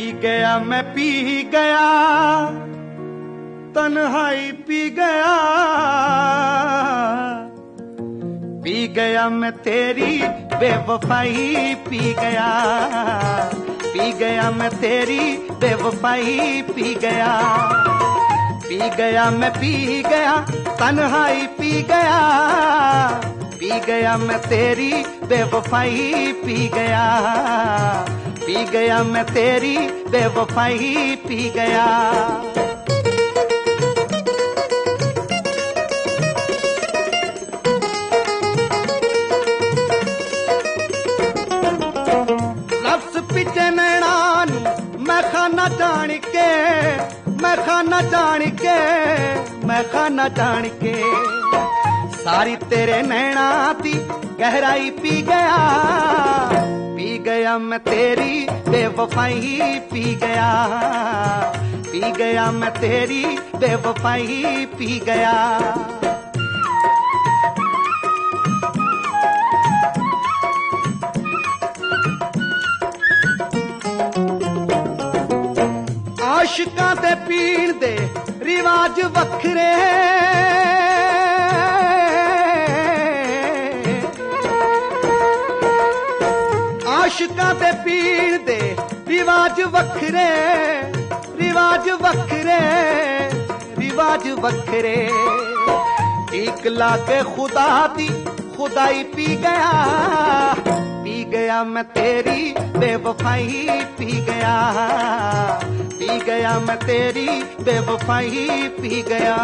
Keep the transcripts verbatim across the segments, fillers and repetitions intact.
P गया मैं P गया तन्हाई पी गया, पी गया मैं तेरी बेवफाई पी गया, पी गया मैं तेरी बेवफाई पी गया, पी गया मैं पी गया तन्हाई पी गया, पी गया मैं तेरी बेवफाई पी गया, पी गया मैं तेरी बेवफाई पी गया। लफ्ज़ पिछे नैना मैं खाना जान के, मैं खाना जान के, मैं खाना जान के, सारी तेरे नैना दी गहराई पी गया, पी गया मैं तेरी बेवफाई पी गया, पी गया मैं तेरी बेवफाई पी गया। आशिकां दे पीण दे रिवाज वखरे, आशिकां दे पीण दे रिवाज वखरे, रिवाज वखरे, रिवाज वखरे, ठीक लाके खुदा दी खुदाई पी गया, पी गया मैं तेरी बेवफाई पी गया, पी गया मैं तेरी बेवफाई पी गया।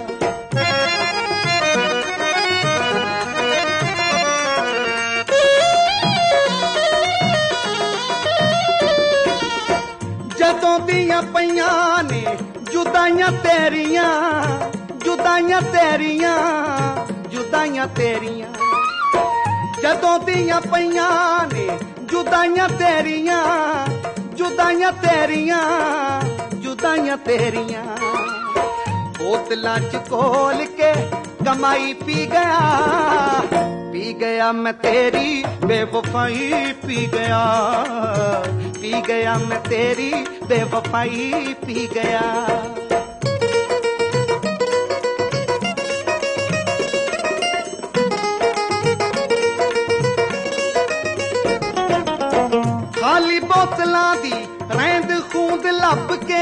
जदों दियां पईयां ने जुदाइयां तेरियां, जुदाइयां तेरियां, जुदाइयां तेरियां, जदों दियां पईयां ने जुदाइयां तेरियां, जुदाइयां तेरियां, जुदाइयां तेरियां, बोतलां च खोल के कमाई पी गया, पी गया मैं तेरी बेवफाई पी गया, पी गया मैं तेरी बेवफाई पी गया। खाली बोतलां दी रैंद खूंद लब के,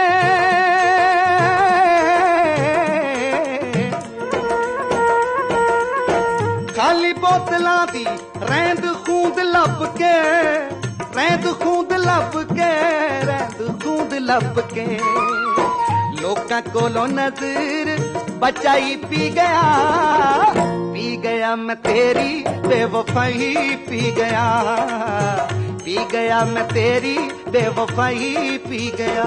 खाली बोतलां दी रैंद खूंद लब के, रैंद खूंद लब के, रैंद खूंद लब के, लोकां कोलों नजर बचाई पी गया, पी गया मैं तेरी बेवफाई पी गया, पी गया मैं तेरी बेवफाई पी गया।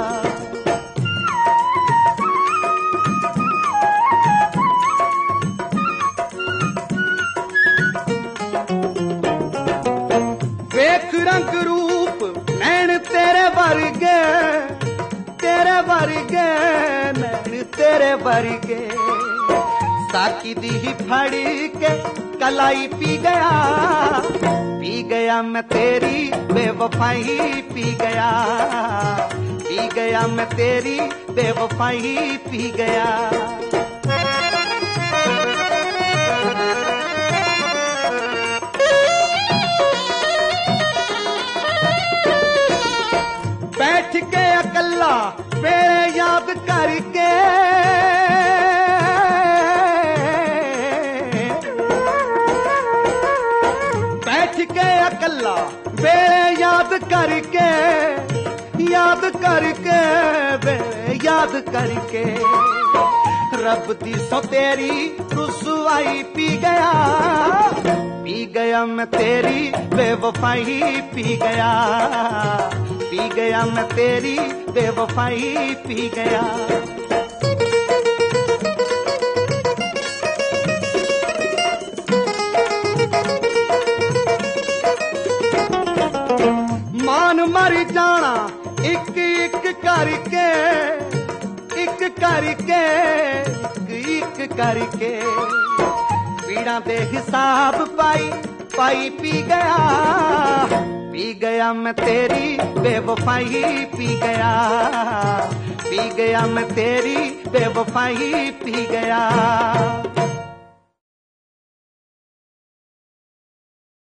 वेख रंग रूप नैन तेरे वर्गे, तेरे वर्गे, नैन तेरे वर्गे, साकी दी ही फड़ी के कलाई पी गया, पी गया मैं तेरी बेवफाई पी गया, पी गया मैं तेरी बेवफाई पी गया। बैठ के अकल्ला मेरे याद करके, बैठ के अकल्ला मेरे याद करके, याद करके, मेरे याद करके, रब दी सो तेरी रुसवाई पी गया, पी गया मैं तेरी बेवफाई पी गया, पी गया मैं तेरी बेवफाई पी गया। मान मर जाना एक एक करके, एक करके, एक एक करके, पीड़ा दे हिसाब पाई पाई पी गया, पी गया मैं तेरी बेवफाई पी गया, पी गया मैं तेरी बेवफाई पी गया।